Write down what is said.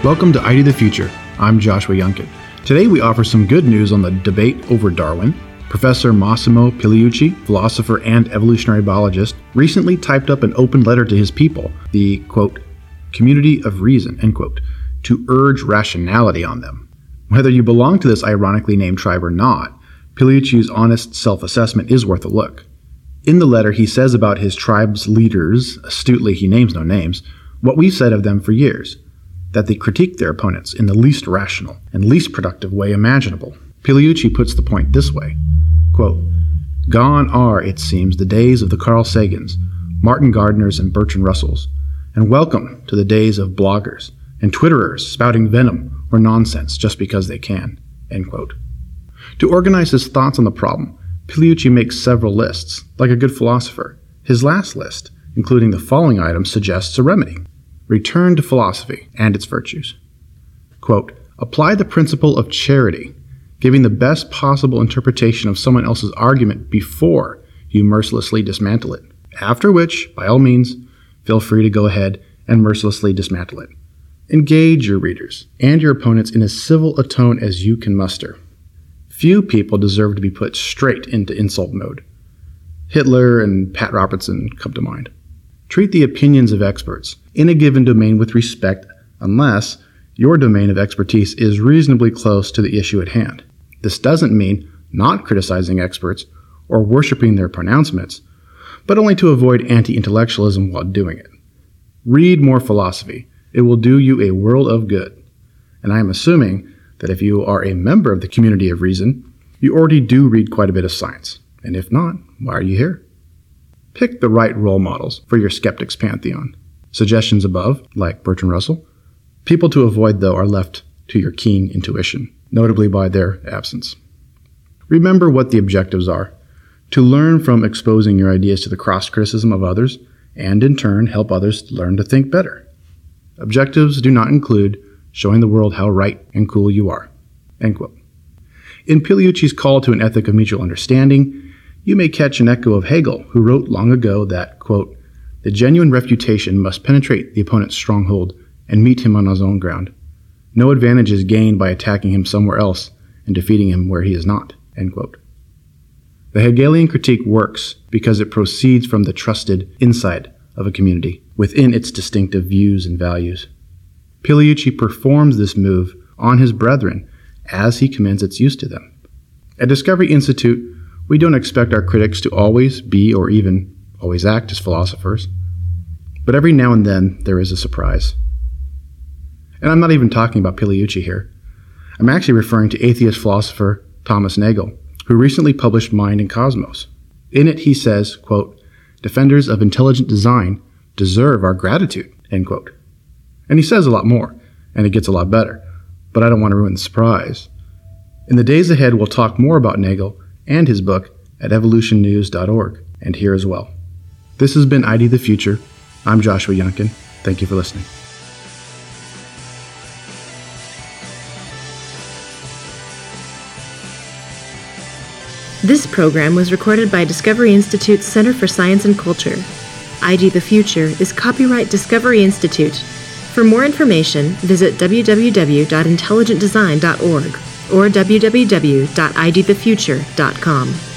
Welcome to ID the Future. I'm Joshua Yunkin. Today we offer some good news on the debate over Darwin. Professor Massimo Pigliucci, philosopher and evolutionary biologist, recently typed up an open letter to his people, the, quote, community of reason, end quote, to urge rationality on them. Whether you belong to this ironically named tribe or not, Pigliucci's honest self-assessment is worth a look. In the letter, he says about his tribe's leaders, astutely he names no names, what we've said of them for years, that they critique their opponents in the least rational and least productive way imaginable. Pigliucci puts the point this way, quote, gone are, it seems, the days of the Carl Sagans, Martin Gardners, and Bertrand Russells, and welcome to the days of bloggers and Twitterers spouting venom or nonsense just because they can, end quote. To organize his thoughts on the problem, Pigliucci makes several lists, like a good philosopher. His last list, including the following items, suggests a remedy. Return to philosophy and its virtues. Quote, apply the principle of charity, giving the best possible interpretation of someone else's argument before you mercilessly dismantle it, after which, by all means, feel free to go ahead and mercilessly dismantle it. Engage your readers and your opponents in as civil a tone as you can muster. Few people deserve to be put straight into insult mode. Hitler and Pat Robertson come to mind. Treat the opinions of experts in a given domain with respect unless your domain of expertise is reasonably close to the issue at hand. This doesn't mean not criticizing experts or worshiping their pronouncements, but only to avoid anti-intellectualism while doing it. Read more philosophy. It will do you a world of good. And I am assuming that if you are a member of the community of reason, you already do read quite a bit of science. And if not, why are you here? Pick the right role models for your skeptics pantheon. Suggestions above, like Bertrand Russell. People to avoid, though, are left to your keen intuition, notably by their absence. Remember what the objectives are: to learn from exposing your ideas to the cross-criticism of others, and in turn help others learn to think better. Objectives do not include showing the world how right and cool you are. End quote. In Pigliucci's call to an ethic of mutual understanding, you may catch an echo of Hegel, who wrote long ago that, quote, the genuine refutation must penetrate the opponent's stronghold and meet him on his own ground. No advantage is gained by attacking him somewhere else and defeating him where he is not, end quote. The Hegelian critique works because it proceeds from the trusted inside of a community, within its distinctive views and values. Pigliucci performs this move on his brethren as he commends its use to them. At Discovery Institute, we don't expect our critics to always be or even always act as philosophers, but every now and then there is a surprise. And I'm not even talking about Pigliucci here. I'm actually referring to atheist philosopher Thomas Nagel, who recently published Mind and Cosmos. In it he says, quote, defenders of intelligent design deserve our gratitude, end quote. And he says a lot more, and it gets a lot better, but I don't want to ruin the surprise. In the days ahead, we'll talk more about Nagel and his book at evolutionnews.org, and here as well. This has been ID the Future. I'm Joshua Yunkin. Thank you for listening. This program was recorded by Discovery Institute's Center for Science and Culture. ID the Future is copyright Discovery Institute. For more information, visit www.intelligentdesign.org or www.idthefuture.com.